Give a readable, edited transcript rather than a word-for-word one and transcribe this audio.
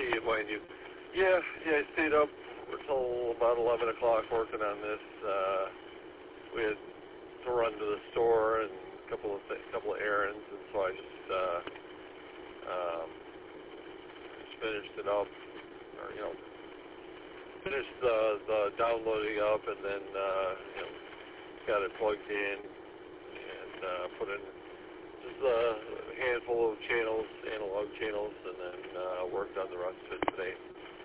mind you. Yeah, I stayed up until about 11 o'clock working on this. We had to run to the store and a couple of errands, and so I just finished it up, or finished the downloading up, and then got it plugged in and put in just a handful of channels, analog channels, and then worked on the rest of it today.